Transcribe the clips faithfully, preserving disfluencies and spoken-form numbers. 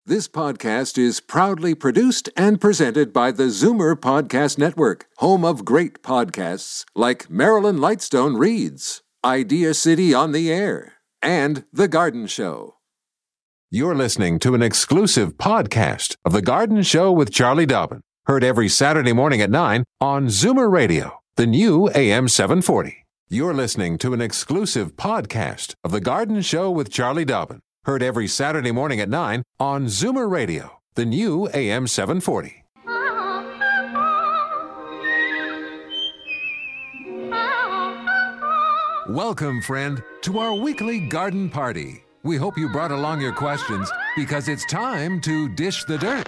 This podcast is proudly produced and presented by the Zoomer Podcast Network, home of great podcasts like Marilyn Lightstone Reads, Idea City on the Air, and The Garden Show. You're listening to an exclusive podcast of The Garden Show with Charlie Dobbin, heard every Saturday morning at nine on Zoomer Radio, the new A M seven forty. You're listening to an exclusive podcast of The Garden Show with Charlie Dobbin, heard every Saturday morning at nine on Zoomer Radio, the new A M seven forty. Welcome, friend, to our weekly garden party. We hope you brought along your questions because it's time to dish the dirt.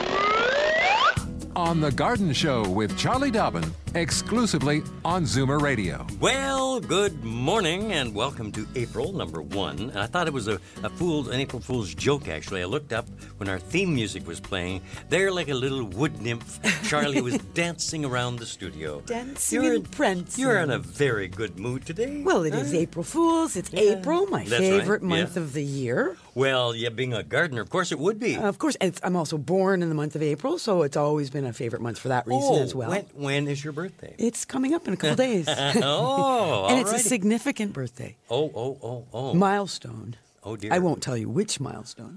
On The Garden Show with Charlie Dobbin, exclusively on Zoomer Radio. Well, good morning and welcome to April number one. And I thought it was a, a fool, an April Fool's joke, actually. I looked up when our theme music was playing. There, like a little wood nymph, Charlie was dancing around the studio. Dancing you're, and prancing. You're in a very good mood today. Well, it is huh? April Fool's. It's Yeah. April, my That's favorite right. month Yeah. of the year. Well, yeah, being a gardener, of course it would be. Uh, of course, it's, I'm also born in the month of April, so it's always been a favorite month for that reason oh, as well. When, when is your birthday? It's coming up in a couple days. oh, And it's a alrighty. significant birthday. Oh, oh, oh, oh. Milestone. Oh, dear. I won't tell you which milestone.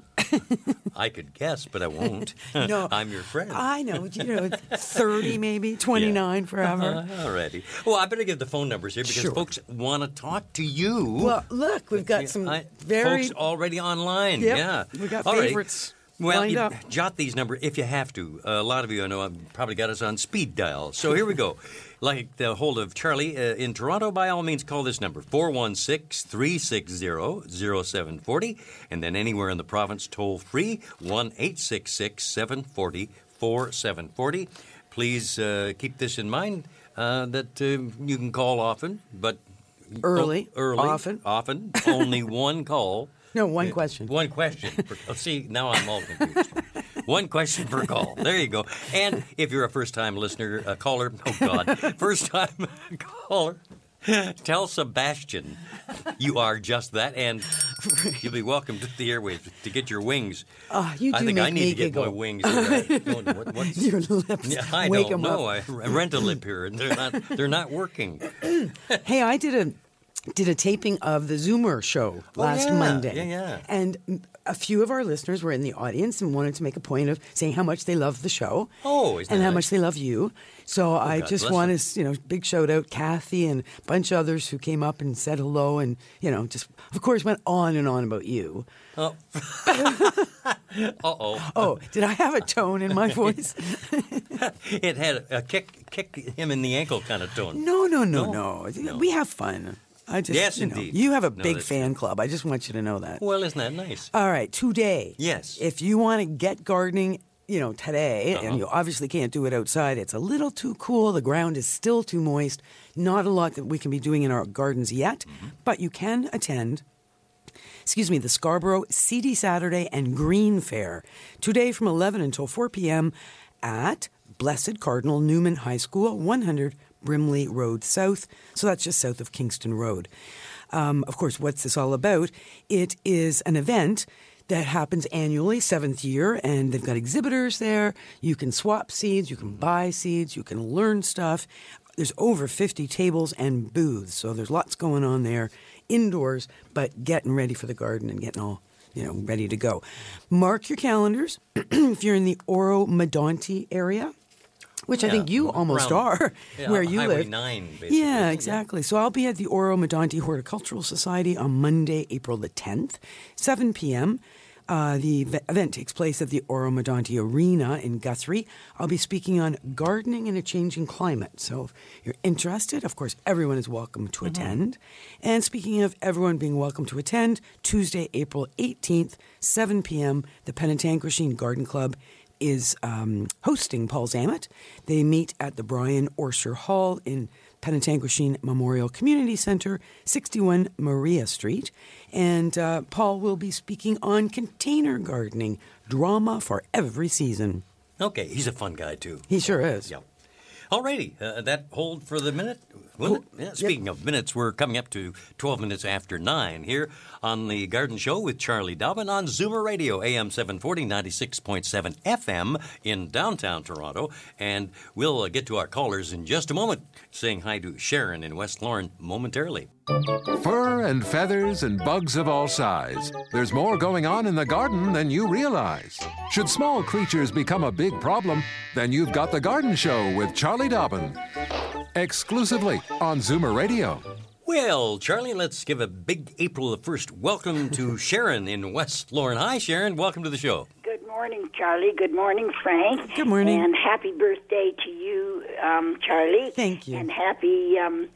I could guess, but I won't. No. I'm your friend. I know. You know, thirty maybe, twenty-nine forever. Uh, already. Well, I better give the phone numbers here because Sure. folks want to talk to you. Well, look, we've got some I- very... folks already online. Yep, Yeah, we got All right. favorites Well, lined you up. jot these numbers if you have to. Uh, a lot of you I know have probably got us on speed dial. So here we go. Like the hold of Charlie uh, in Toronto, by all means, call this number, four one six, three six zero, zero seven four zero. And then anywhere in the province, toll free, one eight six six, seven four zero, four seven four zero. Please uh, keep this in mind uh, that uh, you can call often, but... Early, oh, early, often. Often, only one call. No, one question. One question. Per, oh, see, now I'm all confused. One question per call. There you go. And if you're a first-time listener, a caller, oh, God, first-time caller, tell Sebastian you are just that, and you'll be welcome to the airwaves to get your wings. Oh, you do I think make I need me to get giggle. my wings. I don't know what, what's, Your lips. yeah, I Wake don't 'em know. up. I rent a lip here, and they're not, they're not working. Hey, I did a did a taping of the Zoomer show last Oh, yeah. Monday. Yeah, yeah. And a few of our listeners were in the audience and wanted to make a point of saying how much they love the show. Oh, isn't and that how nice? much they love you. So I God just bless want them. to, you know, big shout out Kathy and a bunch of others who came up and said hello and, you know, just of course went on and on about you. Oh. Uh-oh. Oh, did I have a tone in my voice? It had a kick, kick him in the ankle kind of tone. No, no, no, No? no. No. We have fun. I just, Yes, you know, indeed. you have a No, big that's fan club. I just want you to know that. Well, isn't that nice? All right, today. Yes. If you want to get gardening, you know, today, Uh-huh. and you obviously can't do it outside, it's a little too cool. The ground is still too moist. Not a lot that we can be doing in our gardens yet, Mm-hmm. but you can attend. Excuse me, the Scarborough Seedy Saturday and Green Fair. Today from eleven until four p.m. at Blessed Cardinal Newman High School, one hundred Brimley Road South. So that's just south of Kingston Road. Um, of course, what's this all about? It is an event that happens annually, seventh year, and they've got exhibitors there. You can swap seeds, you can buy seeds, you can learn stuff. There's over fifty tables and booths, so there's lots going on there indoors, but getting ready for the garden and getting all, you know, ready to go. Mark your calendars if you're in the Oro-Medonte area, which I Yeah, think you almost around- are, Yeah, where you Highway live. nine, basically. Yeah, exactly. So I'll be at the Oro-Medonte Horticultural Society on Monday, April the tenth, seven p.m. Uh, the v- event takes place at the Oro-Medonte Arena in Guthrie. I'll be speaking on gardening in a changing climate. So if you're interested, of course, everyone is welcome to attend. And speaking of everyone being welcome to attend, Tuesday, April eighteenth, seven p.m., the Penetanquishene Garden Club is um, hosting Paul Zammit. They meet at the Brian Orser Hall in Penetanquishene Memorial Community Center, sixty-one Maria Street. And uh, Paul will be speaking on container gardening, drama for every season. Okay, he's a fun guy, too. He sure is. Yep. Alrighty, uh, that hold for the minute. Will it? Yeah, speaking yep. of minutes, we're coming up to twelve minutes after nine here on the Garden Show with Charlie Dobbin on Zoomer Radio, A M seven forty, ninety-six point seven F M in downtown Toronto. And we'll uh, get to our callers in just a moment, saying hi to Sharon in West Lorne momentarily. Fur and feathers and bugs of all size. There's more going on in the garden than you realize. Should small creatures become a big problem, then you've got the Garden Show with Charlie Dobbin. Exclusively on Zoomer Radio. Well, Charlie, let's give a big April the first welcome to Sharon in West Lorne. Hi, Sharon. Welcome to the show. Good morning, Charlie. Good morning, Frank. Good morning. And happy birthday to you, um, Charlie. Thank you. And happy... Um,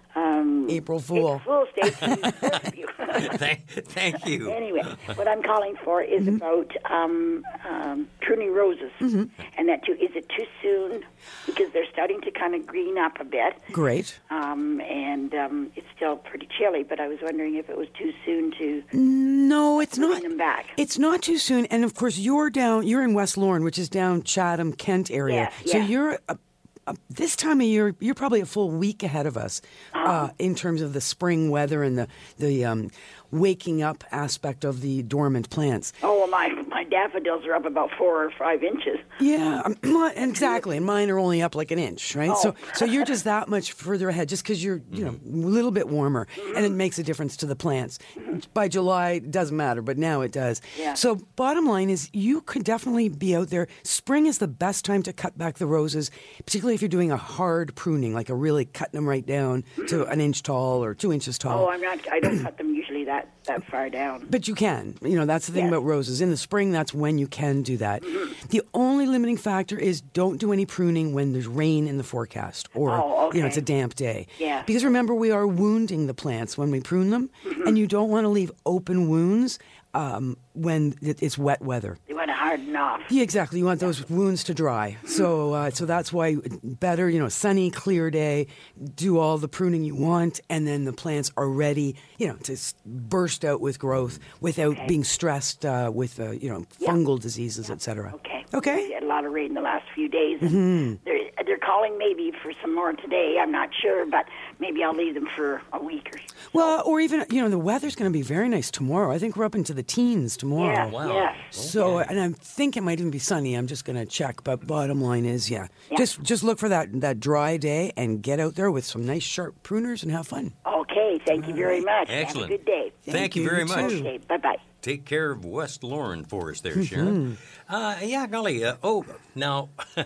Um, April Fool. April Fool's Day to both of you. thank, thank you. Anyway, what I'm calling for is mm-hmm. about um, um, pruning roses. Mm-hmm. And that too, is it too soon? Because they're starting to kind of green up a bit. Great. Um, and um, it's still pretty chilly, but I was wondering if it was too soon to no, it's bring not. them back. It's not too soon. And of course, you're down. You're in West Lorne, which is down Chatham, Kent area. Yeah, so yeah. you're. A, Uh, this time of year, you're probably a full week ahead of us uh, in terms of the spring weather and the the um, waking up aspect of the dormant plants. Oh, well, my, my daffodils are up about four or five inches. Yeah, um, exactly. And mine are only up like an inch, right? Oh. So so you're just that much further ahead just because you're, you know, a little bit warmer. Mm-hmm. And it makes a difference to the plants. Mm-hmm. By July, it doesn't matter, but now it does. Yeah. So bottom line is you could definitely be out there. Spring is the best time to cut back the roses, particularly if you're doing a hard pruning, like a really cutting them right down to an inch tall or two inches tall. Oh, I'm not. I don't cut them usually that, that far down. But you can. You know, that's the thing Yes. about roses. In the spring, that's when you can do that. Mm-hmm. The only limiting factor is don't do any pruning when there's rain in the forecast or, Oh, okay. you know, it's a damp day. Yeah. Because remember, we are wounding the plants when we prune them, Mm-hmm. and you don't want to leave open wounds um, when it- it's wet weather. You want to harden off. Yeah, exactly. You want those wounds to dry. So, uh, so that's why better, you know, sunny, clear day, do all the pruning you want, and then the plants are ready, you know, to s- burst out with growth without Okay. being stressed uh, with, uh, you know, Yeah. fungal diseases, et cetera. Okay. Okay. We had a lot of rain the last few days. And Mm-hmm. they're, they're calling maybe for some more today. I'm not sure, but maybe I'll leave them for a week or so. Well, or even, you know, the weather's going to be very nice tomorrow. I think we're up into the teens tomorrow. Yes, wow. yes. So, and I think it might even be sunny. I'm just going to check. But bottom line is, yeah, Yeah. just just look for that that dry day and get out there with some nice sharp pruners and have fun. Okay, thank you very much. Excellent. Have a good day. Thank, Thank you you, very you much. too. Okay, bye-bye. Take care of West Lorne for us there, Sharon. Uh, yeah, golly. Uh, oh, now,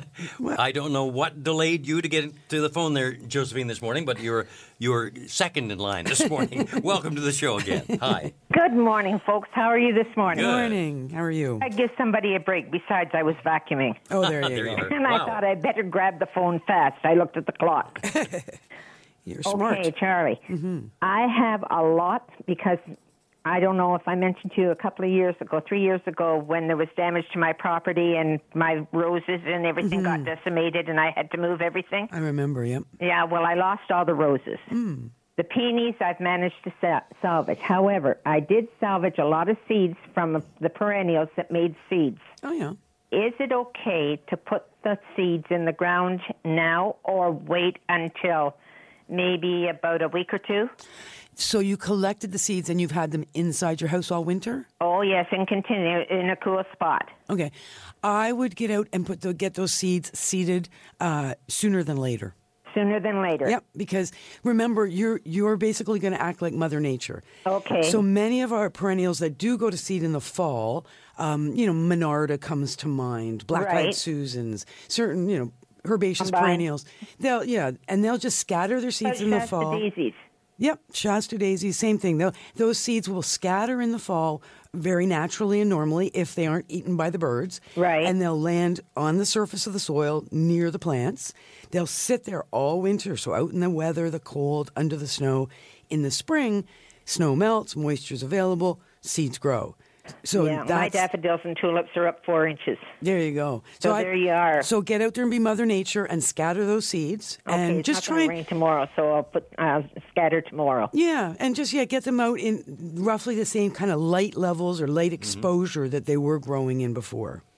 I don't know what delayed you to get to the phone there, Josephine, this morning, but you're you're second in line this morning. Welcome to the show again. Hi. Good morning, folks. How are you this morning? Good. Morning. How are you? I give somebody a break. Besides, I was vacuuming. Oh, there you There go. you are. And I Wow. thought I'd better grab the phone fast. I looked at the clock. You're smart. Okay, Charlie. I have a lot because I don't know if I mentioned to you a couple of years ago, three years ago, when there was damage to my property and my roses and everything got decimated and I had to move everything. I remember, yep. Yeah, well, I lost all the roses. The peonies I've managed to sa- salvage. However, I did salvage a lot of seeds from the perennials that made seeds. Oh, yeah. Is it okay to put the seeds in the ground now or wait until maybe about a week or two? So you collected the seeds and you've had them inside your house all winter? Oh, yes, and continue in a cool spot. Okay. I would get out and put the, get those seeds seeded uh, sooner than later. Sooner than later. Yep, because remember, you're you're basically going to act like Mother Nature. Okay. So many of our perennials that do go to seed in the fall, um, you know, Monarda comes to mind, black-eyed Right. Susans, certain, you know, herbaceous Combine. perennials. They'll, yeah, and they'll just scatter their seeds in the Shasta fall. daisies. Yep, Shasta daisies, same thing. They'll, those seeds will scatter in the fall very naturally and normally if they aren't eaten by the birds. Right. And they'll land on the surface of the soil near the plants. They'll sit there all winter, so out in the weather, the cold, under the snow. In the spring, snow melts, moisture's available, seeds grow. So Yeah, my that's, daffodils and tulips are up four inches. there you go. So I- there you are. So get out there and be Mother Nature and scatter those seeds. Okay, and it's just not try going and to rain tomorrow, so I'll put uh, scatter tomorrow. Yeah, and just yeah, get them out in roughly the same kind of light levels or light exposure that they were growing in before.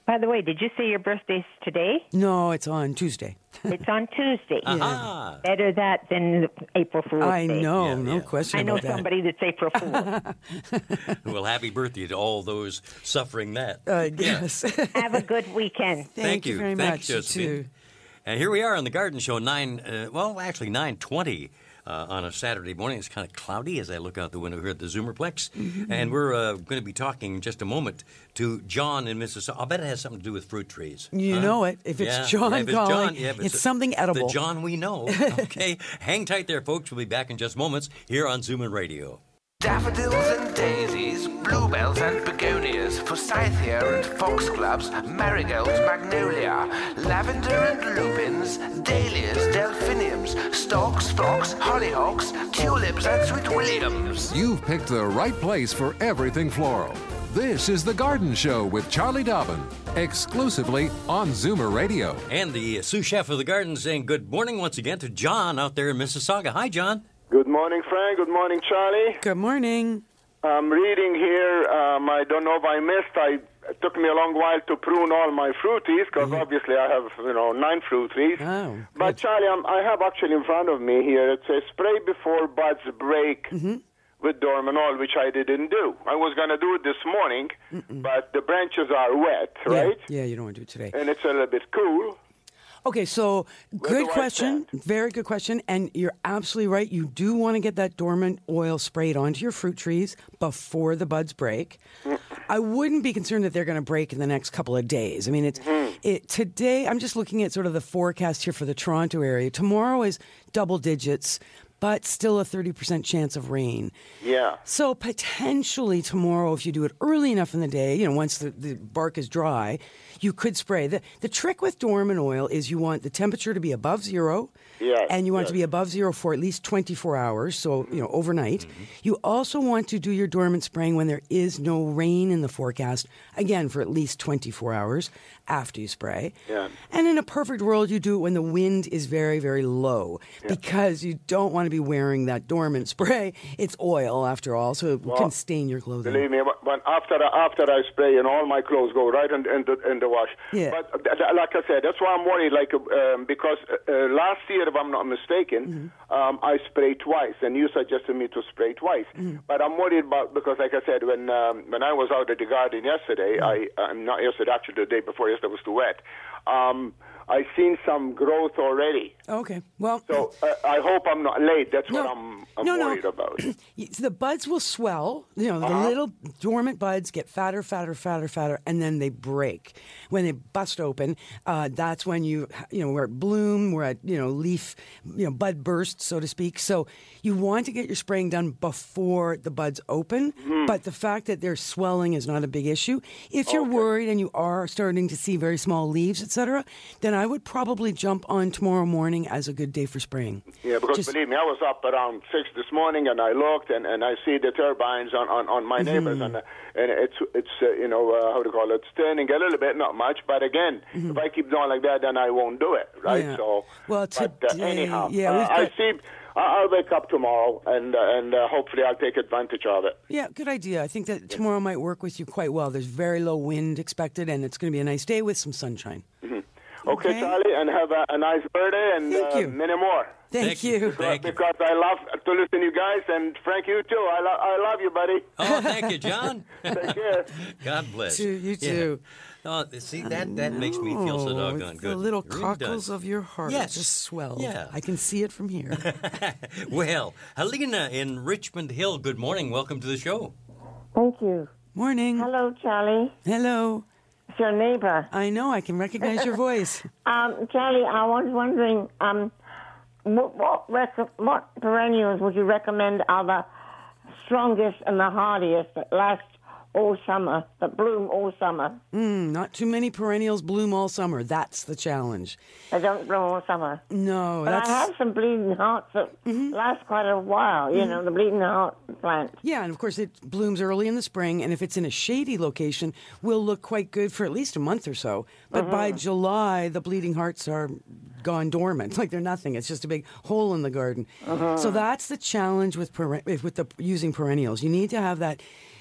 By the way, did you say your birthday's today? No, it's on Tuesday. It's on Tuesday. Aha. Better that than April Fool's I Day. know, Yeah, no yeah. question I know about that. somebody that's April Fool. Well, happy birthday to all those suffering that. I guess. Have a good weekend. Thank, you very Thank much. you, You Josephine. too. And here we are on the Garden Show, nine. Uh, well, actually nine twenty uh, on a Saturday morning. It's kind of cloudy as I look out the window here at the Zoomerplex, Mm-hmm. and we're uh, going to be talking in just a moment to John in Mississauga. I'll bet it has something to do with fruit trees. You huh? know it. If it's Yeah, John yeah, if it's calling, John, yeah, if it's a- something edible. The John we know. Okay, hang tight there, folks. We'll be back in just moments here on Zoomer Radio. Daffodils and daisies, bluebells and begonias, forsythia and foxgloves, marigolds, magnolia, lavender and lupins, dahlias, delphiniums, stalks, phlox, hollyhocks, tulips and sweet williams. You've picked the right place for everything floral. This is The Garden Show with Charlie Dobbin, exclusively on Zoomer Radio. And the sous chef of the garden saying good morning once again to John out there in Mississauga. Hi, John. Good morning, Frank. Good morning, Charlie. Good morning. I'm reading here. Um, I don't know if I missed. I it took me a long while to prune all my fruit trees because obviously I have you know nine fruit trees. Oh, but good. Charlie, I'm, I have actually in front of me here. It says spray before buds break with Dormanol, which I didn't do. I was going to do it this morning, but the branches are wet, right? Yeah, yeah, you don't want to do it today. And it's a little bit cool. Okay, so good do I question. stand? Very good question. And you're absolutely right. You do want to get that dormant oil sprayed onto your fruit trees before the buds break. I wouldn't be concerned that they're going to break in the next couple of days. I mean, it's it, today, I'm just looking at sort of the forecast here for the Toronto area. Tomorrow is double digits, but still a thirty percent chance of rain. Yeah. So potentially tomorrow, if you do it early enough in the day, you know, once the, the bark is dry, you could spray. The, the trick with dormant oil is you want the temperature to be above zero, Yes, and you want it to yes. be above zero for at least twenty-four hours, so, you know, overnight. Mm-hmm. You also want to do your dormant spraying when there is no rain in the forecast, again, for at least twenty-four hours after you spray. Yeah. And in a perfect world, you do it when the wind is very, very low, because you don't want to be wearing that dormant spray. It's oil, after all, so it can stain your clothing. Believe me, when after after I spray, and all my clothes go right in, in the in the wash. Yeah. But th- th- like I said, that's why I'm worried. Like um, because uh, last year, if I'm not mistaken, Mm-hmm. um, I sprayed twice, and you suggested me to spray twice. Mm-hmm. But I'm worried about because, like I said, when um, when I was out at the garden yesterday, Mm-hmm. I uh, not yesterday, actually the day before yesterday was too wet. Um, I seen some growth already. Okay, well... So uh, I hope I'm not late. That's No. what I'm, I'm No, no. worried about. Y- the buds will swell. You know, the Uh-huh. little dormant buds get fatter, fatter, fatter, fatter, and then they break. When they bust open, uh, that's when you, you know, we're at bloom, we're at, you know, leaf, you know, bud burst, so to speak. So you want to get your spraying done before the buds open, Mm-hmm. but the fact that they're swelling is not a big issue. If you're worried and you are starting to see very small leaves, et cetera, then I would probably jump on tomorrow morning as a good day for spraying. Yeah, because Just- believe me, I was up around six this morning, and I looked, and, and I see the turbines on, on, on my neighbors, and uh, and it's it's uh, you know uh, how to call it, it's turning a little bit, not much, but again, if I keep doing like that, then I won't do it, right? Yeah. So, Well, but uh, today- anyhow, yeah, uh, we've I got- see. I- I'll wake up tomorrow, and uh, and uh, hopefully I'll take advantage of it. Yeah, good idea. I think that tomorrow might work with you quite well. There's very low wind expected, and it's going to be a nice day with some sunshine. Okay, Okay. Charlie, and have a, a nice birthday, and Thank uh, you. many more. Thank, Thank you. you. Thank you. Because I love to listen to you guys, and Frank, you too. I, lo- I love you, buddy. Oh, thank you, John. Take care. God bless. To you Yeah. too. Oh, see, that, that makes me feel so Oh, doggone it's good. the little It really cockles does. of your heart Yes. just swelled. Yeah. I can see it from here. Well, Helena in Richmond Hill, good morning. Welcome to the show. Thank you. Morning. Hello, Charlie. Hello. It's your neighbor. I know. I can recognize your voice. Um, Charlie, I was wondering, um, what what, rec- what perennials would you recommend are the strongest and the hardiest that last all summer, that bloom all summer? Mm, not too many perennials bloom all summer. That's the challenge. They don't bloom all summer. No, But that's I have some bleeding hearts that last quite a while, you know, the bleeding heart plant. Yeah, and of course it blooms early in the spring, and if it's in a shady location, will look quite good for at least a month or so. But by July, the bleeding hearts are gone dormant, like they're nothing. It's just a big hole in the garden. So that's the challenge with peren- with the using perennials. You need to have that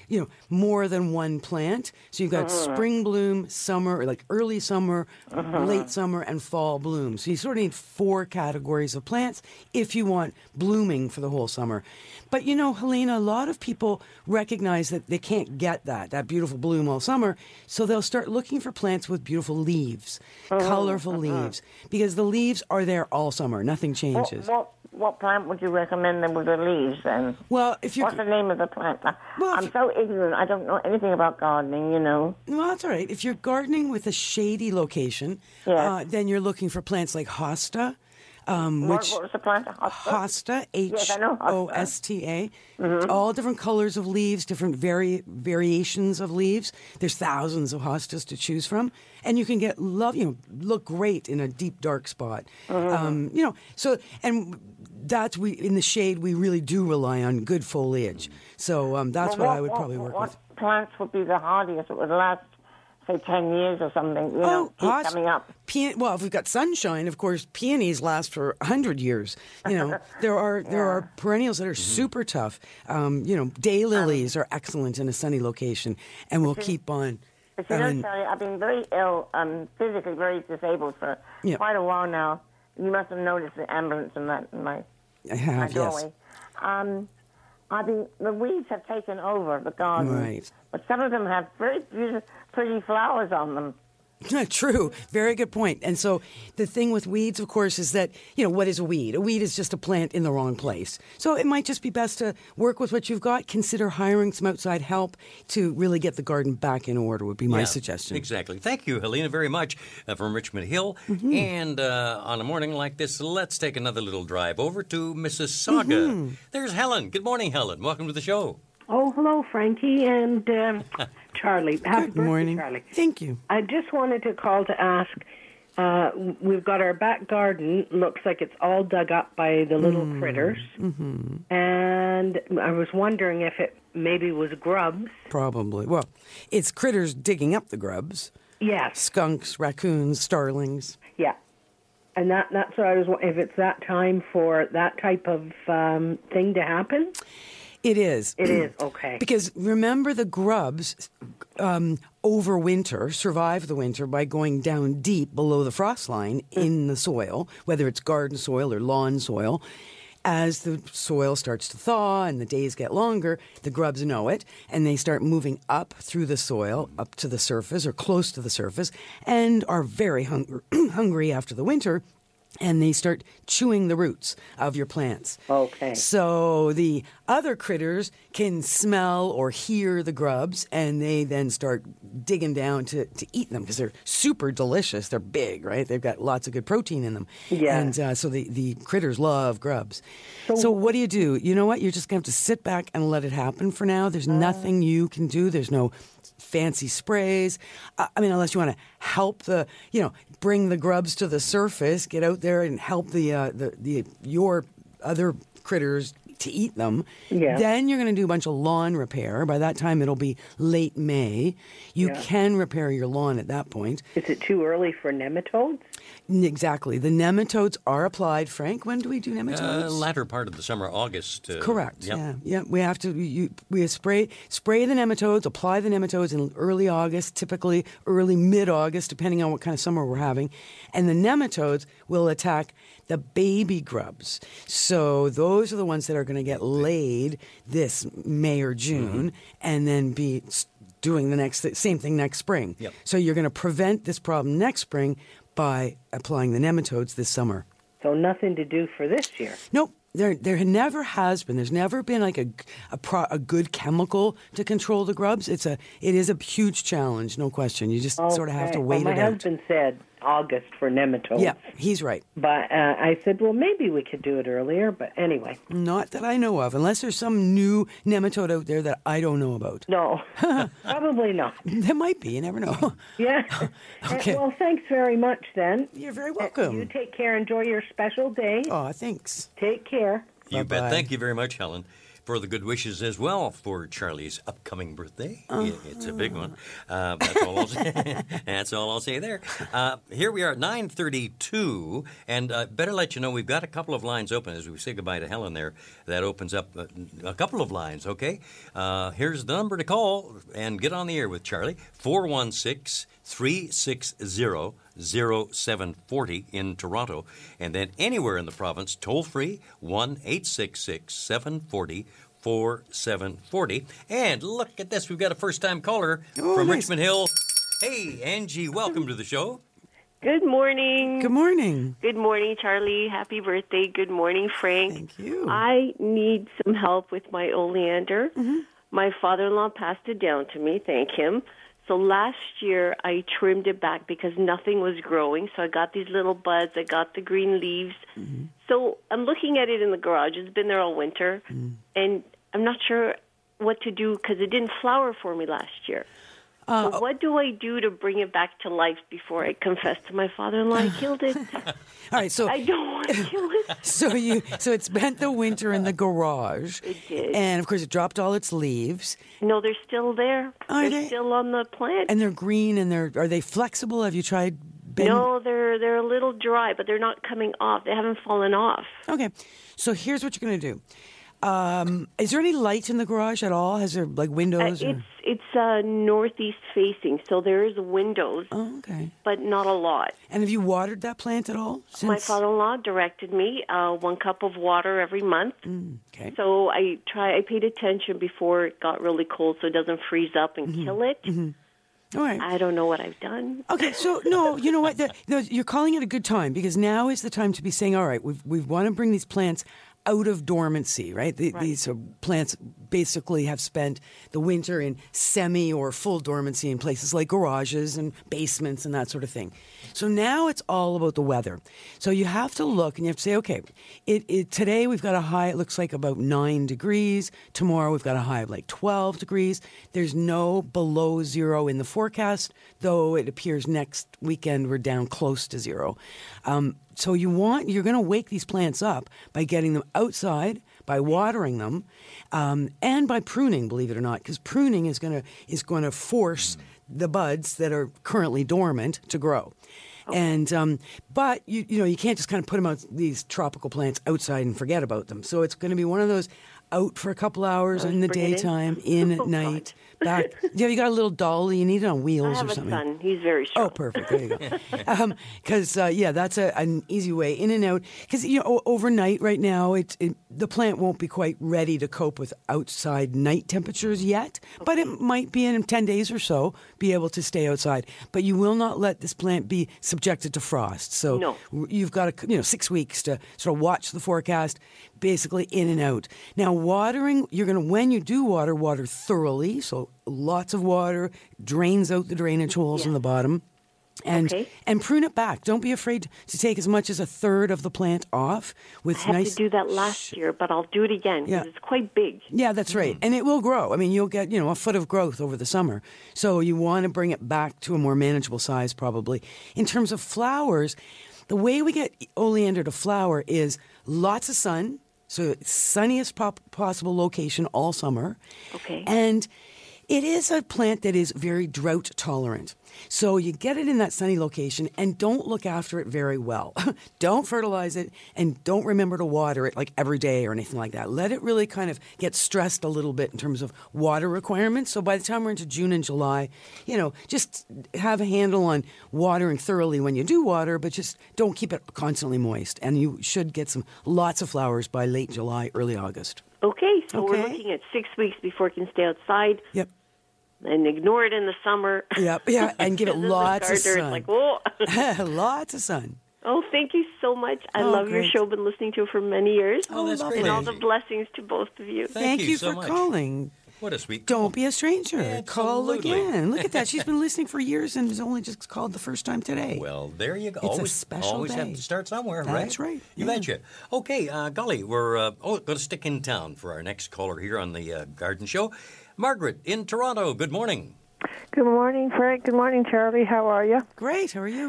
you know, more than one plant. So you've got Uh-huh. spring bloom, summer, or like early summer, Uh-huh. late summer, and fall bloom. So you sort of need four categories of plants if you want blooming for the whole summer. But you know, Helena, a lot of people recognize that they can't get that, that beautiful bloom all summer. So they'll start looking for plants with beautiful leaves, colorful leaves, because the leaves are there all summer. Nothing What, changes. what what plant would you recommend them with the leaves then? Well, if you're What's the name of the plant? I- Well, if I'm you- so ignorant. I don't know anything about gardening, you know. Well, that's all right. If you're gardening with a shady location, Yes. uh, then you're looking for plants like hosta, um, What, which what was the plant? Hosta? hosta, H Yes, I know hosta. O S T A, all different colors of leaves, different vari- variations of leaves. There's thousands of hostas to choose from, and you can get love, you know, look great in a deep dark spot. Um, you know, so and that's we in the shade we really do rely on good foliage. So um, that's Well, what I would probably work what with. plants would be the hardiest that would last, say, ten years or something? You know, keep hos- coming up. Pe- well, if we've got sunshine, of course, peonies last for a hundred years. You know, there are there are perennials that are super tough. Um, you know, daylilies are excellent in a sunny location, and will keep on. But you I know, mean, Charlie, I've been very ill, um, physically very disabled for Yeah. quite a while now. You must have noticed the ambulance in that in my I my have, yes. doorway. Um, I've been, the weeds have taken over the garden. Right. But some of them have very beautiful, pretty flowers on them. True. Very good point. And so the thing with weeds, of course, is that, you know, what is a weed? A weed is just a plant in the wrong place. So it might just be best to work with what you've got. Consider hiring some outside help to really get the garden back in order would be my Yeah, suggestion. Exactly. Thank you, Helena, very much uh, from Richmond Hill. Mm-hmm. And uh, on a morning like this, let's take another little drive over to Mississauga. Mm-hmm. There's Helen. Good morning, Helen. Welcome to the show. Oh, hello, Frankie and um, Charlie. Happy Good birthday, morning. Charlie. Thank you. I just wanted to call to ask. Uh, we've got our back garden. Looks like it's all dug up by the little critters. Mm-hmm. And I was wondering if it maybe was grubs. Probably. Well, it's critters digging up the grubs. Yes. Skunks, raccoons, starlings. Yeah. And that, that's what I was wondering, if it's that time for that type of um, thing to happen. It is. It is, okay. Because remember, the grubs um, over winter survive the winter by going down deep below the frost line in the soil, whether it's garden soil or lawn soil. As the soil starts to thaw and the days get longer, the grubs know it, and they start moving up through the soil, up to the surface or close to the surface, and are very hung- hungry after the winter. And they start chewing the roots of your plants. Okay. So the other critters can smell or hear the grubs, and they then start digging down to, to eat them because they're super delicious. They're big, right? They've got lots of good protein in them. Yeah. And uh, so the, the critters love grubs. So, so what do you do? You know what? You're just going to have to sit back and let it happen for now. There's nothing you can do. There's no fancy sprays. Uh, I mean, unless you want to help the, you know, bring the grubs to the surface, get out there and help the uh, the, the your other critters to eat them. Yeah. Then you're going to do a bunch of lawn repair. By that time, it'll be late May. You Yeah. can repair your lawn at that point. Is it too early for nematodes? Exactly. The nematodes are applied. Frank, when do we do nematodes? Uh, latter part of the summer, August. Uh, Correct. Yep. Yeah, yeah. We have to. You, we spray spray the nematodes. Apply the nematodes in early August, typically early mid August, depending on what kind of summer we're having, and the nematodes will attack the baby grubs. So those are the ones that are going to get laid this May or June, Mm-hmm. and then be s- doing the next same thing next spring. Yep. So you're going to prevent this problem next spring by applying the nematodes this summer. So nothing to do for this year. Nope. There, there never has been. There's never been like a, a, pro, a good chemical to control the grubs. It's a, it is a huge challenge, no question. You just sort of have to Okay. wait well, it my out. husband said August for nematodes. Yeah, he's right. But uh, I said, well, maybe we could do it earlier. But anyway, Not that I know of, unless there's some new nematode out there that I don't know about. no, probably not. There might be. You never know. Yeah. Okay. Uh, well, thanks very much then. You're very Uh, welcome. You take care. Enjoy your special day. Oh, thanks. Take care. You bet. Bye-bye. Thank you very much, Helen. for the good wishes as well for Charlie's upcoming birthday. Uh-huh. It's a big one. Uh, that's all I'll say. That's all I'll say there. Uh, here we are at nine thirty-two, and uh, better let you know we've got a couple of lines open as we say goodbye to Helen there. That opens up a, a couple of lines, okay? Uh, here's the number to call and get on the air with Charlie, four one six, three six zero, zero seven four zero in Toronto, and then anywhere in the province, toll-free, one eight six six, seven four zero, four seven four zero. And look at this, we've got a first-time caller oh, from nice. Richmond Hill. Hey, Angie, welcome to the show. Good morning. Good morning. Good morning, Charlie. Happy birthday. Good morning, Frank. Thank you. I need some help with my oleander. Mm-hmm. My father-in-law passed it down to me, thank him. So last year, I trimmed it back because nothing was growing. So I got these little buds. I got the green leaves. Mm-hmm. So I'm looking at it in the garage. It's been there all winter. Mm-hmm. And I'm not sure what to do because it didn't flower for me last year. Uh, so what do I do to bring it back to life before I confess to my father-in-law I killed it? All right, so I don't want to kill it. so you so it spent the winter in the garage. It did. And of course it dropped all its leaves. No, they're still there. Are they're they? still on the plant. And they're green and they're are they flexible? Have you tried bend- No, they're they're a little dry, but they're not coming off. They haven't fallen off. Okay. So here's what you're going to do. Um, is there any light in the garage at all? Has there like windows? Uh, or? it's it's uh, northeast facing, so there is windows, Oh, okay. but not a lot. And have you watered that plant at all? Since... My father-in-law directed me uh, one cup of water every month. Mm, okay. So I try. I paid attention before it got really cold, so it doesn't freeze up and Mm-hmm. kill it. Mm-hmm. All right. I don't know what I've done. Okay, so no, you know what? The, no, you're calling it a good time because now is the time to be saying, all right, we've, we want to bring these plants out of dormancy, right? The, Right. These uh, plants basically have spent the winter in semi or full dormancy in places like garages and basements and that sort of thing. So now it's all about the weather. So you have to look and you have to say, okay, it, it, today we've got a high, it looks like about nine degrees. Tomorrow we've got a high of like twelve degrees. There's no below zero in the forecast, though it appears next weekend we're down close to zero. Um, So you want you're going to wake these plants up by getting them outside, by watering them, um, and by pruning. Believe it or not, because pruning is going to is going to force the buds that are currently dormant to grow. Okay. And um, but you you know you can't just kind of put them out these tropical plants outside and forget about them. So it's going to be one of those out for a couple hours in the daytime, in, in at Oh, night, back. Yeah, you got a little dolly. You need it on wheels I have or something. a son. He's very strong. Oh, perfect. There you go. Because, um, uh, yeah, that's a, an easy way in and out. Because, you know, o- overnight right now, it, it, the plant won't be quite ready to cope with outside night temperatures yet. Okay. But it might be in ten days or so be able to stay outside. But you will not let this plant be subjected to frost. So no. you've got, a, you know, six weeks to sort of watch the forecast, basically in and out. Now, watering, you're going to, when you do water, water thoroughly. So lots of water, drains out the drainage holes Yeah. in the bottom. And Okay. and prune it back. Don't be afraid to take as much as a third of the plant off with I had nice. to do that last year, but I'll do it again because Yeah. it's quite big. Yeah, that's right. And it will grow. I mean, you'll get, you know, a foot of growth over the summer. So you want to bring it back to a more manageable size probably. In terms of flowers, the way we get oleander to flower is lots of sun. So sunniest pop- possible location all summer. Okay. And it is a plant that is very drought tolerant. So you get it in that sunny location and don't look after it very well. Don't fertilize it and don't remember to water it like every day or anything like that. Let it really kind of get stressed a little bit in terms of water requirements. So by the time we're into June and July, you know, just have a handle on watering thoroughly when you do water, but just don't keep it constantly moist. And you should get some lots of flowers by late July, early August. Okay, so Okay. we're looking at six weeks before it can stay outside. Yep. And ignore it in the summer. Yep, yeah, and give it Then the lots of gardener is sun. like, whoa. Lots of sun. Oh, thank you so much. I Oh, love your great. show. Been listening to it for many years. Oh, that's lovely. great. And all the Angie. blessings to both of you. Thank you you so for much. calling. What a sweet Don't be a stranger. Call Absolutely. again. Look at that. She's been listening for years and has only just called the first time today. Well, there you go. It's a always special always day. have to start somewhere, right? That's right. You Yeah. betcha. Okay, uh, golly, we're uh, oh, going to stick in town for our next caller here on the uh, Garden Show. Margaret in Toronto, good morning. Good morning, Frank. Good morning, Charlie. How are you? Great. How are you?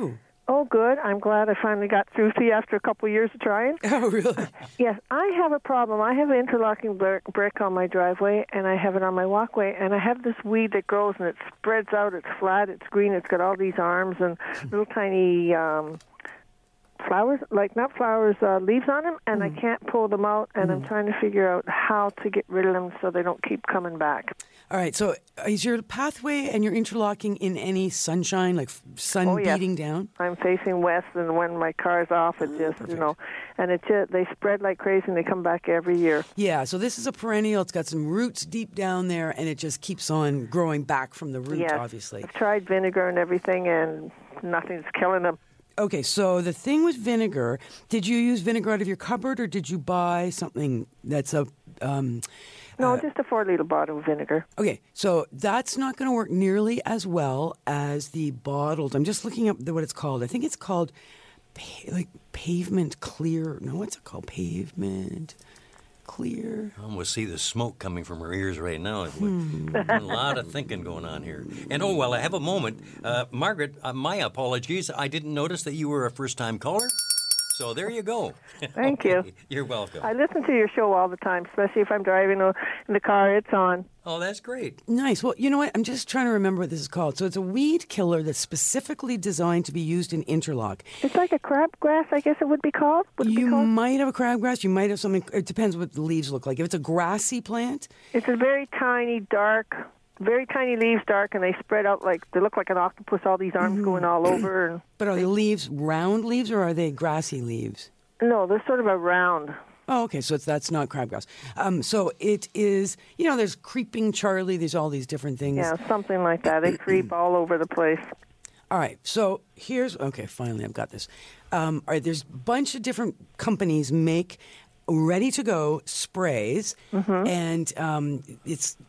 Oh, good. I'm glad I finally got through to you after a couple of years of trying. Oh, really? Yes, I have a problem. I have an interlocking brick, brick on my driveway, and I have it on my walkway, and I have this weed that grows, and it spreads out. It's flat. It's green. It's got all these arms and little tiny um, flowers, like not flowers, uh, leaves on them, and mm. I can't pull them out, and mm. I'm trying to figure out how to get rid of them so they don't keep coming back. All right, so is your pathway and your interlocking in any sunshine, like sun oh, yes. beating down? I'm facing west, and when my car's off, it just, Perfect. you know, and it just, they spread like crazy, and they come back every year. Yeah, so this is a perennial. It's got some roots deep down there, and it just keeps on growing back from the root, yes. obviously. I've tried vinegar and everything, and nothing's killing them. Okay, so the thing with vinegar, did you use vinegar out of your cupboard, or did you buy something that's a... Um, No, uh, just a four-liter bottle of vinegar. Okay, so that's not going to work nearly as well as the bottled. I'm just looking up the, what it's called. I think it's called pa- like pavement clear. No, what's it called? Pavement clear. I almost see the smoke coming from her ears right now. Hmm. A lot of thinking going on here. And oh, well, I have a moment. Uh, Margaret, uh, my apologies. I didn't notice that you were a first-time caller. So there you go. Thank okay. you. You're welcome. I listen to your show all the time, especially if I'm driving in the car. It's on. Oh, that's great. Nice. Well, you know what? I'm just trying to remember what this is called. So it's a weed killer that's specifically designed to be used in interlock. It's like a crabgrass, I guess it would be called. Would you be called? might have a crabgrass. You might have something. It depends what the leaves look like. If it's a grassy plant. It's a very tiny, dark... Very tiny leaves, dark, and they spread out like they look like an octopus. All these arms mm-hmm. going all over. And but are the leaves round leaves or are they grassy leaves? No, they're sort of a round. Oh, okay. So it's, that's not crabgrass. Um, so it is. You know, there's creeping Charlie. There's all these different things. Yeah, something like that. They creep all over the place. All right. So here's okay. Finally, I've got this. Um, all right. There's a bunch of different companies make ready to go sprays, mm-hmm. and um, it's.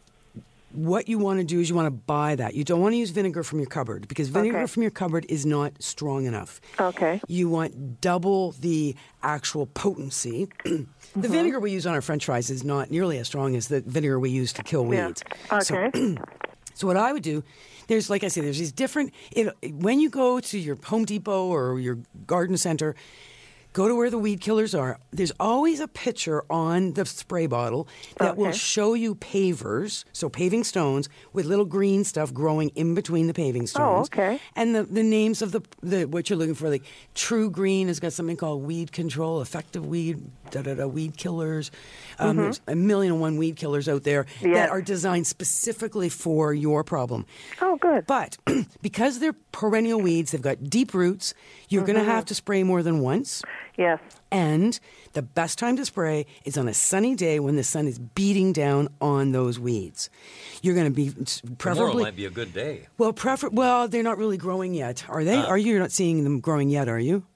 What you want to do is you want to buy that. You don't want to use vinegar from your cupboard because vinegar okay. from your cupboard is not strong enough. Okay. You want double the actual potency. the mm-hmm. vinegar we use on our French fries is not nearly as strong as the vinegar we use to kill weeds. Yeah. Okay. So, so what I would do, there's like I say, there's these different. It, when you go to your Home Depot or your garden center, go to where the weed killers are. There's always a picture on the spray bottle that okay. will show you pavers, so paving stones, with little green stuff growing in between the paving stones. Oh, okay. And the, the names of the, the what you're looking for, like True Green has got something called Weed Control, Effective Weed, da-da-da, Weed Killers. Um, mm-hmm. There's a million and one weed killers out there yes. that are designed specifically for your problem. Oh, good. But because they're perennial weeds, they've got deep roots, you're mm-hmm. going to have to spray more than once. Yes. And the best time to spray is on a sunny day when the sun is beating down on those weeds. You're going to be preferably... Tomorrow might be a good day. Well, prefer, well, they're not really growing yet, are they? Uh, are you? You're not seeing them growing yet, are you?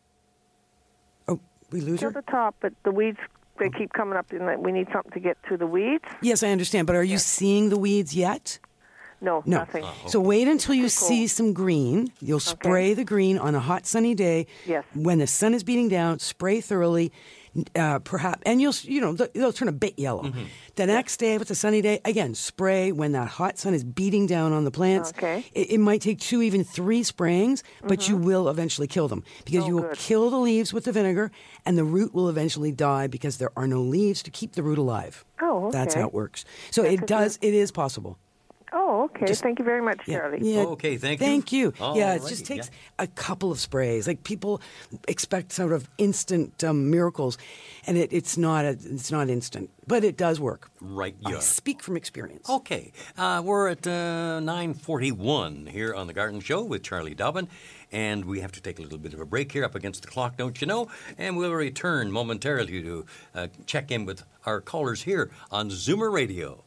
Oh, we lose her? her? To the top, but the weeds, they keep coming up, and we need something to get to the weeds. Yes, I understand, but are you yes. seeing the weeds yet? No, no, nothing. Oh, okay. So wait until you see cool. some green. You'll spray okay. the green on a hot sunny day. Yes. When the sun is beating down, spray thoroughly, uh, perhaps, and you'll you know they'll turn a bit yellow. Mm-hmm. The next day, if it's a sunny day, again spray when that hot sun is beating down on the plants. Okay. It, it might take two, even three sprayings, but mm-hmm. you will eventually kill them because oh, you will good. kill the leaves with the vinegar, and the root will eventually die because there are no leaves to keep the root alive. Oh, okay. That's how it works. So That's it does. It is possible. Oh, okay. Just, thank you very much, Charlie. Yeah, yeah. Oh, okay, thank you. Thank you. Oh, yeah, it alrighty. just takes yeah. a couple of sprays. Like people expect sort of instant um, miracles, and it, it's not. A, it's not instant, but it does work. Right. I Yeah. speak from experience. Okay, uh, we're at uh, nine forty-one here on the Garden Show with Charlie Dobbin, and we have to take a little bit of a break here up against the clock, don't you know? And we'll return momentarily to uh, check in with our callers here on Zoomer Radio.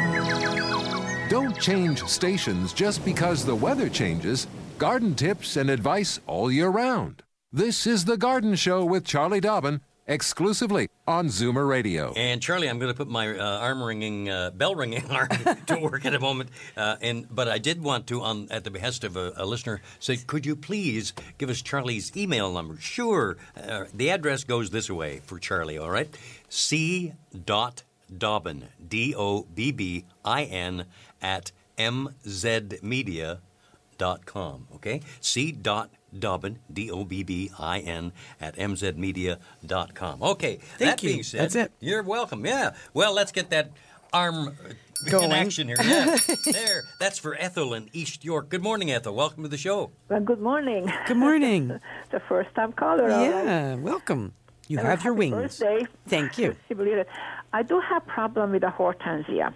Don't change stations just because the weather changes. Garden tips and advice all year round. This is The Garden Show with Charlie Dobbin, exclusively on Zoomer Radio. And Charlie, I'm going to put my uh, arm-ringing, uh, bell-ringing arm to work in a moment. Uh, and But I did want to, on, at the behest of a, a listener, say, could you please give us Charlie's email number? Sure. Uh, the address goes this way for Charlie, all right? C. Dobbin, D O B B I N, at m z media dot com, okay? C. Dobbin, D O B B I N, at m z media dot com. Okay, Thank that you. being said, That's it. You're welcome, yeah. Well, let's get that arm Going. in action here. Yeah. There, that's for Ethel in East York. Good morning, Ethel. Welcome to the show. Well, good morning. Good morning. The first time caller. all right. Yeah, welcome. You And have your happy wings. Birthday. Thank you. You believe it? I do have problem with the hortensia.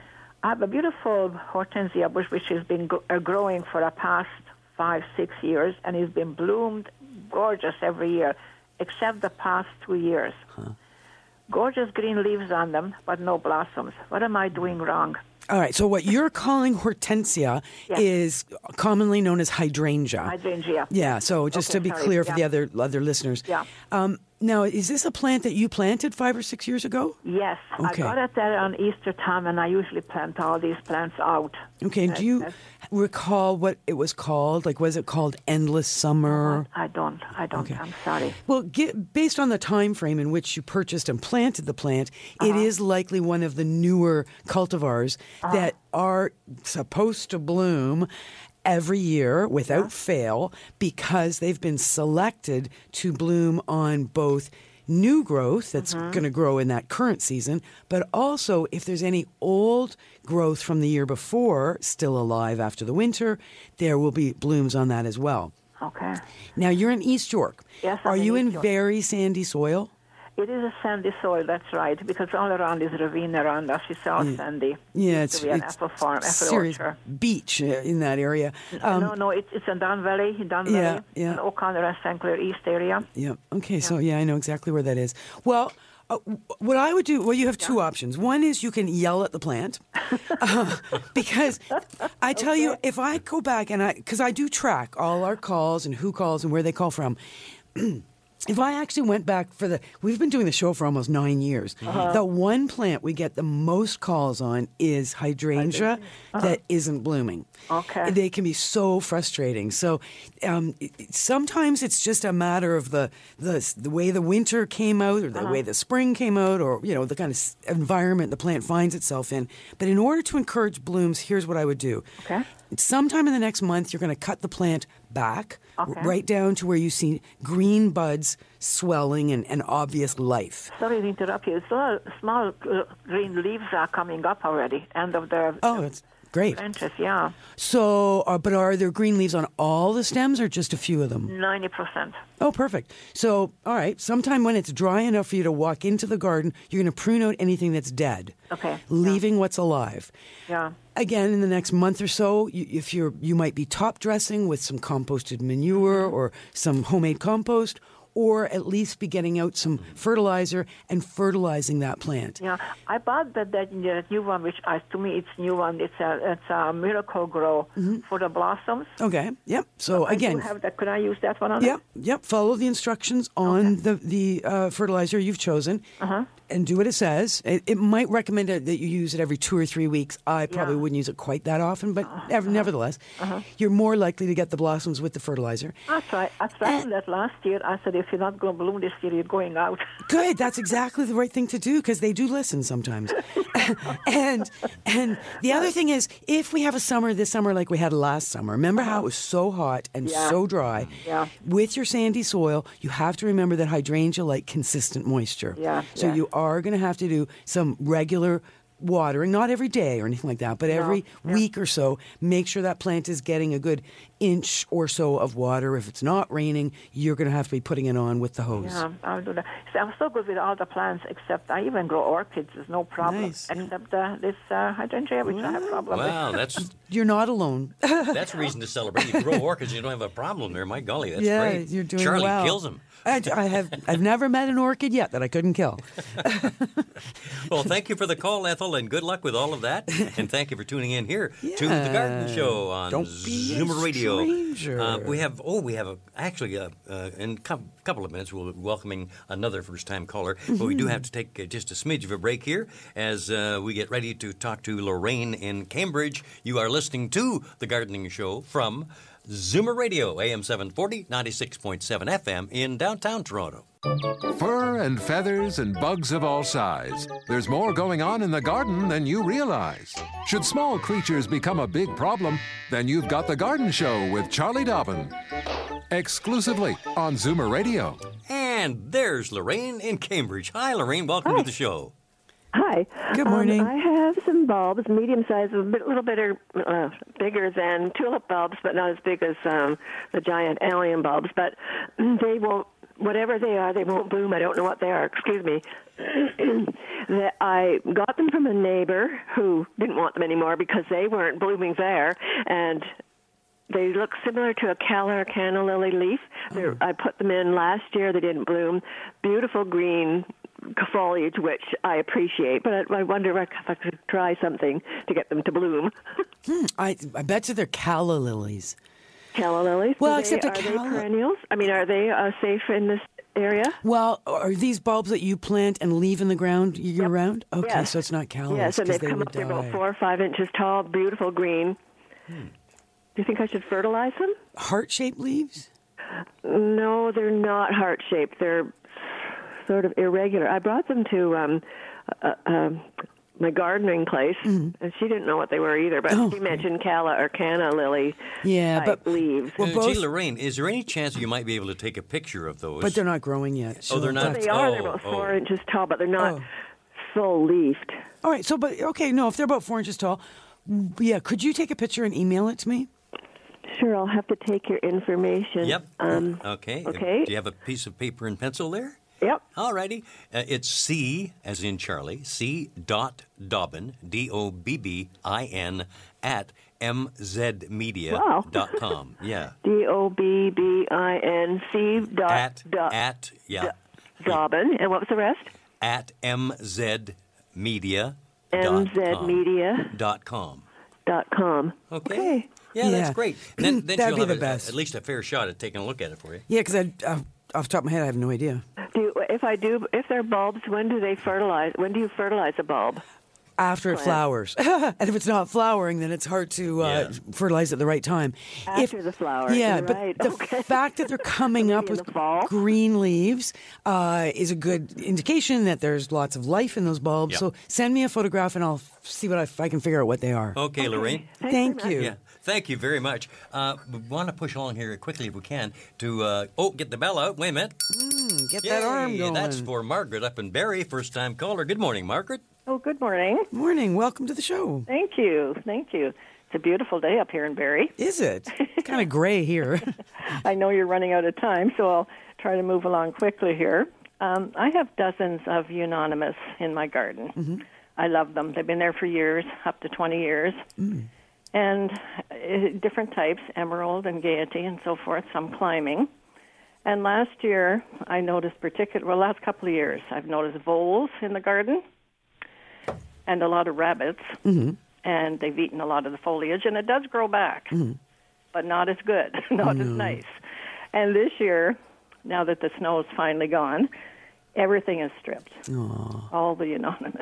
I have a beautiful hortensia bush which has been gr- uh, growing for the past five, six years, and it's been bloomed gorgeous every year, except the past two years. Huh. Gorgeous green leaves on them, but no blossoms. What am I doing wrong? All right, so what you're calling hortensia Yes. is commonly known as hydrangea. Hydrangea. Yeah, so just Okay, to be sorry, clear for yeah. the other other listeners. Yeah. Um, now, is this a plant that you planted five or six years ago? Yes, Okay. I got it there on Easter time, and I usually plant all these plants out. Okay, That- do you that's- recall what it was called? Like, was it called Endless Summer? I don't. I don't. I'm sorry. Well, get, based on the time frame in which you purchased and planted the plant, Uh-huh. it is likely one of the newer cultivars Uh-huh. that are supposed to bloom every year without fail because they've been selected to bloom on both new growth that's Mm-hmm. going to grow in that current season, but also if there's any old growth from the year before still alive after the winter, there will be blooms on that as well. Okay. Now, you're in East York. Yes, I'm Are in you East in York. very sandy soil? It is a sandy soil, that's right, because all around is ravine around us. It's all Yeah. sandy. Yeah, Used it's, to be an it's apple farm, apple serious orchard. beach uh, in that area. Um, no, no, it's it's in Don Valley, in Don Yeah, Valley, yeah. in O'Connor and Saint Clair East area. Yeah. Okay. So yeah, I know exactly where that is. Well, uh, what I would do. Well, you have two options. One is you can yell at the plant, uh, because I tell you, if I go back and I, because I do track all our calls and who calls and where they call from. If I actually went back for the, we've been doing the show for almost nine years. Uh-huh. The one plant we get the most calls on is hydrangea Uh-huh. that isn't blooming. Okay. They can be so frustrating. So um, it- it- sometimes it's just a matter of the, the the way the winter came out or the Uh-huh. way the spring came out or, you know, the kind of s- environment the plant finds itself in. But in order to encourage blooms, here's what I would do. Okay. Sometime in the next month, you're going to cut the plant back, Okay. right down to where you see green buds swelling and, and obvious life. Sorry to interrupt you. So small uh, green leaves are coming up already, end of the Oh, that's great. branches, yeah, So, uh, but are there green leaves on all the stems or just a few of them? ninety percent. Oh, perfect. So, all right, sometime when it's dry enough for you to walk into the garden, you're going to prune out anything that's dead, Okay. leaving what's alive. Yeah. Again, in the next month or so, you, if you're, you might be top dressing with some composted manure or some homemade compost, or at least be getting out some fertilizer and fertilizing that plant. Yeah, I bought that, that uh, new one, which I, to me it's new one. It's a it's a Miracle Grow for the blossoms. Okay. Yep. So I do again, have that. Could I use that one on Yep, yep. Follow the instructions on the the uh, fertilizer you've chosen, Uh-huh. and do what it says. It, it might recommend it, that you use it every two or three weeks. I probably Yeah. wouldn't use it quite that often, but Uh-huh. ev- nevertheless, Uh-huh. you're more likely to get the blossoms with the fertilizer. I tried. I tried that last year. I said, if you're not going to bloom this year, you're going out. Good. That's exactly the right thing to do because they do listen sometimes. and and the other thing is, if we have a summer this summer like we had last summer, remember how it was so hot and Yeah. so dry? Yeah. With your sandy soil, you have to remember that hydrangea like consistent moisture. Yeah, So yeah. you are going to have to do some regular watering, not every day or anything like that, but every yeah. week or so. Make sure that plant is getting a good inch or so of water. If it's not raining, you're going to have to be putting it on with the hose. Yeah, I'll do that. See, I'm so good with all the plants, except I even grow orchids. There's no problem. Nice, yeah. Except uh, this uh, hydrangea, which I have a problem Wow, with. that's You're not alone. that's a reason to celebrate. You grow orchids, you don't have a problem there. My golly, that's yeah, great. you're doing Charlie well. kills them. I, I have. I've never met an orchid yet that I couldn't kill. Well, thank you for the call, Ethel, and good luck with all of that. And thank you for tuning in here to Yeah. the Garden Show on Don't be a Zoomer Radio. stranger. Uh, we have oh, we have a, actually a, uh, in a cou- couple of minutes we'll be welcoming another first-time caller, but we do have to take uh, just a smidge of a break here as uh, we get ready to talk to Lorraine in Cambridge. You are listening to the Gardening Show from Zoomer Radio, A M seven forty, ninety-six point seven F M in downtown Toronto. Fur and feathers and bugs of all size. There's more going on in the garden than you realize. Should small creatures become a big problem, then you've got The Garden Show with Charlie Dobbin. Exclusively on Zoomer Radio. And there's Lorraine in Cambridge. Hi, Lorraine. Welcome Hi. to the show. Hi. Good morning. Um, I have some bulbs, medium size, a bit, little bit uh, bigger than tulip bulbs, but not as big as um, the giant allium bulbs. But they won't, whatever they are, they won't bloom. I don't know what they are. Excuse me. That I got them from a neighbor who didn't want them anymore because they weren't blooming there, and they look similar to a calla or canna lily leaf. Oh. I put them in last year. They didn't bloom. Beautiful green foliage, which I appreciate, but I, I wonder if I could try something to get them to bloom. hmm, I, I bet you they're calla lilies. Calla lilies? Well, they, except the are calla... they perennials? I mean, are they uh, safe in this area? Well, are these bulbs that you plant and leave in the ground year-round? Yep. Okay, yes. so it's not callas. Yes, and they've they come would up, they're die. about four or five inches tall, beautiful green. Hmm. Do you think I should fertilize them? Heart-shaped leaves? No, they're not heart-shaped. They're sort of irregular. I brought them to um, uh, uh, my gardening place, mm-hmm. and she didn't know what they were either, but oh. she mentioned calla or canna lily yeah, but, leaves. Well, both... Gee, Lorraine, is there any chance you might be able to take a picture of those? But they're not growing yet. So oh, they're not? They are. Oh, they're about four oh. inches tall, but they're not oh. full-leafed. All right, so, but, okay, no, if they're about four inches tall, yeah, could you take a picture and email it to me? Sure, I'll have to take your information. Yep. Um, okay. Okay. Do you have a piece of paper and pencil there? Yep. All righty. Uh, it's C, as in Charlie, C dot Dobbin, D O B B I N, at m z media dot com. Wow. Yeah. D O B B I N C dot... At, dot, at, yeah. Dobbin. Yeah. And what was the rest? At m z media m z media dot com. Dot com. Okay. okay. Yeah, yeah, that's great. And then, then That'd she'll be have the a, best. at least a fair shot at taking a look at it for you. Yeah, because uh, off the top of my head, I have no idea. Do you, if I do, if they're bulbs, when do they fertilize? When do you fertilize a bulb? After it flowers. And if it's not flowering, then it's hard to uh, Yeah. fertilize at the right time. After if, the flower. Yeah, right. but the okay. fact that they're coming up with green leaves uh, is a good indication that there's lots of life in those bulbs. Yep. So send me a photograph and I'll see what I, if I can figure out what they are. Okay, okay. Lorraine. Thank you. Yeah. Thank you very much. Uh, we want to push along here quickly if we can to, uh, oh, get the bell out. Wait a minute. Mm, get Yay, that arm going. That's for Margaret up in Barrie, first-time caller. Good morning, Margaret. Oh, good morning. Morning. Welcome to the show. Thank you. Thank you. It's a beautiful day up here in Barrie. Is it? It's kind of gray here. I know you're running out of time, so I'll try to move along quickly here. Um, I have dozens of Euonymus in my garden. Mm-hmm. I love them. They've been there for years, up to twenty years. Mm. And uh, different types, emerald and gaiety and so forth, some climbing. And last year, I noticed particular, well, last couple of years, I've noticed voles in the garden and a lot of rabbits. Mm-hmm. And they've eaten a lot of the foliage, and it does grow back, mm-hmm. but not as good, not no. as nice. And this year, now that the snow is finally gone, everything is stripped, Aww. all the Euonymus.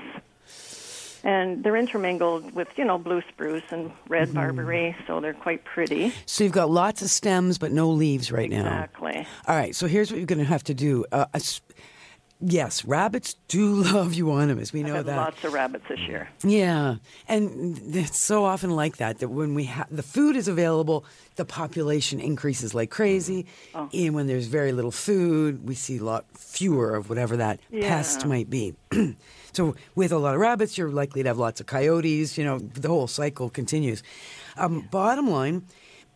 And they're intermingled with, you know, blue spruce and red mm-hmm. barberry, so they're quite pretty. So you've got lots of stems but no leaves right exactly. now. Exactly. All right, so here's what you're going to have to do. Uh, a, yes, rabbits do love Euonymus. We know I've had that. Lots of rabbits this year. Yeah, and it's so often like that, that when we ha- the food is available, the population increases like crazy. Oh. And when there's very little food, we see a lot fewer of whatever that yeah. pest might be. So with a lot of rabbits, you're likely to have lots of coyotes. You know, the whole cycle continues. Um, yeah. Bottom line,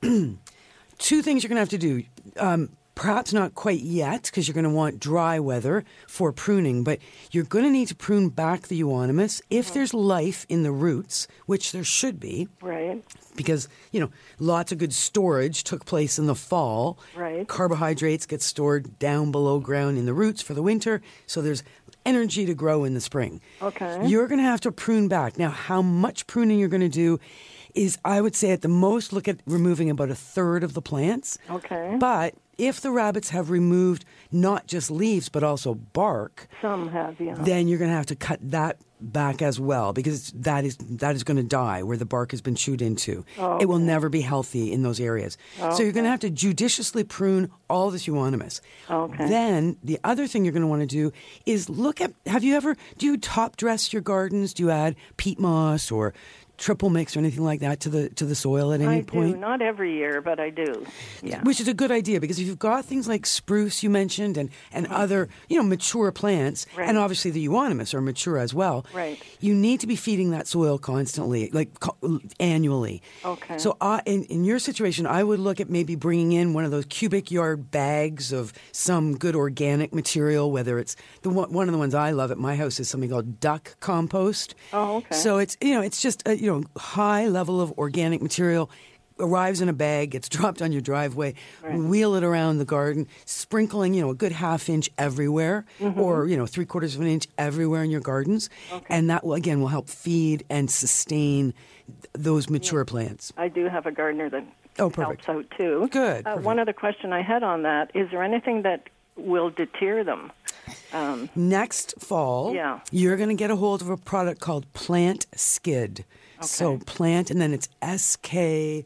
two things you're going to have to do. Um, perhaps not quite yet, because you're going to want dry weather for pruning, but you're going to need to prune back the Euonymus if there's life in the roots, which there should be. Right. Because, you know, lots of good storage took place in the fall. Right. Carbohydrates get stored down below ground in the roots for the winter, so there's energy to grow in the spring. Okay. You're going to have to prune back. Now, how much pruning you're going to do is I would say at the most look at removing about a third of the plants. Okay. But if the rabbits have removed not just leaves but also bark, Some have, yeah. then you're going to have to cut that back as well, because that is that is going to die where the bark has been chewed into. Oh, It will okay. never be healthy in those areas. So you're going to have to judiciously prune all this euonymus. Okay. Then the other thing you're going to want to do is look at, have you ever, do you top dress your gardens? Do you add peat moss or triple mix or anything like that to the to the soil at any I point? do. Not every year, but I do. Yeah. Which is a good idea, because if you've got things like spruce you mentioned and, and other, you know, mature plants, Right. and obviously the euonymus are mature as well, Right. you need to be feeding that soil constantly, like co- annually. Okay. So uh, in, in your situation, I would look at maybe bringing in one of those cubic yard bags of some good organic material, whether it's, the one, one of the ones I love at my house is something called duck compost. Oh, okay. So it's, you know, it's just a, you know, high level of organic material, arrives in a bag, gets dropped on your driveway, Right. wheel it around the garden, sprinkling, you know, a good half inch everywhere, Mhm. or, you know, three quarters of an inch everywhere in your gardens. And that will, again, will help feed and sustain th- those mature plants. I do have a gardener that Oh, perfect. helps out too. Good, Uh, perfect. one other question I had on that, is there anything that will deter them? Um, Next fall, Yeah. you're going to get a hold of a product called Plant Skid. So plant, and then it's S K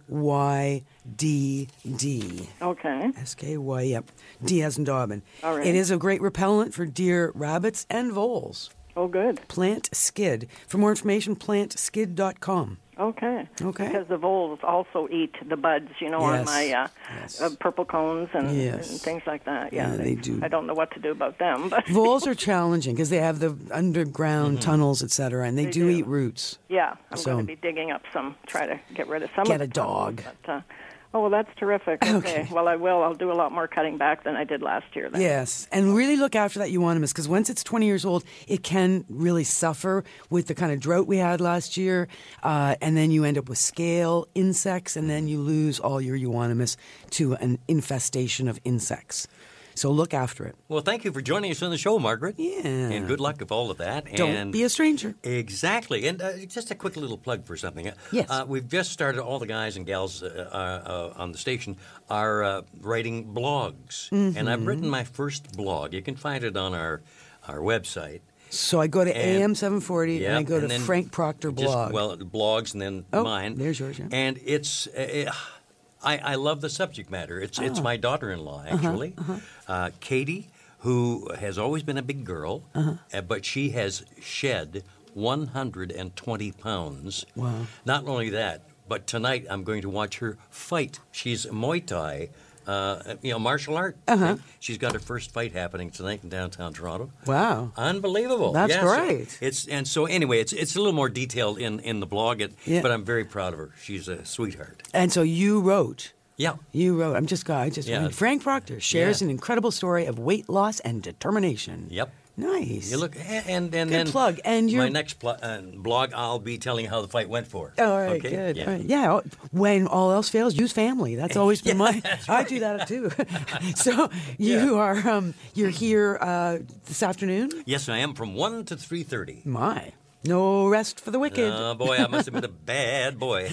Y D D. Okay. S K Y, yep. D as in Dobbin. All right. It is a great repellent for deer, rabbits, and voles. Oh, good. Plant Skid. For more information, plant skid dot com. Okay. Okay. Because the voles also eat the buds, you know, on Yes. my uh, uh, purple cones and, Yes. and things like that. Yeah, Yeah, they do. I don't know what to do about them, but Voles are challenging because they have the underground tunnels, et cetera, and they, They do, do. eat roots. yeah, I'm So- going to be digging up some, try to get rid of some. Get of a the tunnels, dog. But, uh, oh, well, that's terrific. Okay. Well, I will. I'll do a lot more cutting back than I did last year. Then. Yes, and really look after that euonymus, because once it's twenty years old, it can really suffer with the kind of drought we had last year, uh, and then you end up with scale insects, and then you lose all your euonymus to an infestation of insects. So look after it. Well, thank you for joining us on the show, Margaret. Yeah. And good luck with all of that. Don't and be a stranger. Exactly. And uh, just a quick little plug for something. Yes. Uh, we've just started, all the guys and gals uh, uh, uh, on the station are uh, writing blogs. Mhm. And I've written my first blog. You can find it on our, our website. So I go to And- A M seven forty and I Yep, go to then Frank Proctor just- blog. well, blogs and then Oh, mine. there's yours, yeah. And it's, uh, it, I, I love the subject matter. It's it's Oh. my daughter-in-law, Uh-huh, actually, uh-huh. Uh, Katie, who has always been a big girl, Uh-huh. uh, but she has shed one hundred twenty pounds. Wow. Not only that, but tonight I'm going to watch her fight. She's Muay Thai. Uh, you know, martial art. Uh-huh. thing. She's got her first fight happening tonight in downtown Toronto. Wow. Unbelievable. That's Yeah, so great. it's and so anyway, it's it's a little more detailed in, in the blog, it, Yeah. but I'm very proud of her. She's a sweetheart. And so you wrote. Yeah. You wrote. I'm just I just Yeah. read. Frank Proctor shares Yeah. an incredible story of weight loss and determination. Yep. Nice. You look and and, and Good then plug. And my your- next pl- uh, blog, I'll be telling you how the fight went for. All right, okay? good. Yeah. All right. Yeah, when all else fails, use family. That's always been my. I do that too. So you are um, you're here uh, this afternoon. Yes, I am from one to three thirty. My, no rest for the wicked. Oh boy, I must have been a bad boy.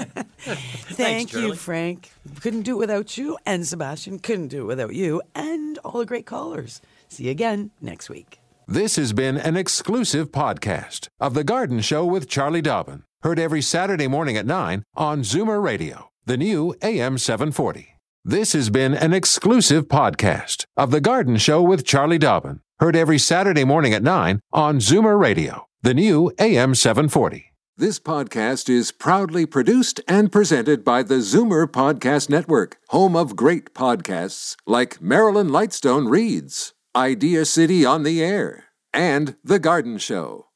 Thank you, Charlie. Frank. Couldn't do it without you, and Sebastian couldn't do it without you, and all the great callers. See you again next week. This has been an exclusive podcast of The Garden Show with Charlie Dobbin. Heard every Saturday morning at nine on Zoomer Radio, the new A M seven forty. This has been an exclusive podcast of The Garden Show with Charlie Dobbin. Heard every Saturday morning at nine on Zoomer Radio, the new A M seven forty. This podcast is proudly produced and presented by the Zoomer Podcast Network, home of great podcasts like Marilyn Lightstone Reads, Idea City on the Air, and The Garden Show.